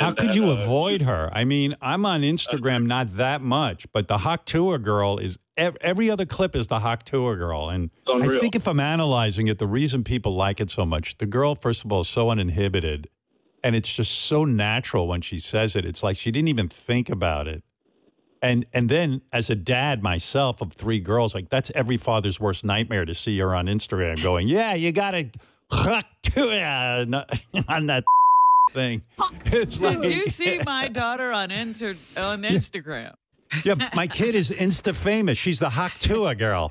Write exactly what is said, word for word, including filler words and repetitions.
How And could then, you uh, avoid her? I mean, I'm on Instagram not that much, but the Hawk Tuah girl is ev- every other clip is the Hawk Tuah girl, and It's I unreal. think if I'm analyzing it, the reason people like it so much, the girl, first of all, is so uninhibited, and it's just so natural when she says it. It's like she didn't even think about it. And and then as a dad myself of three girls, like that's every father's worst nightmare to see her on Instagram going, yeah, you got to Hawk Tuah on that thing. It's Did like, you see my daughter on inter- on Instagram? yeah, my kid is Insta famous. She's the Hawk Tuah girl.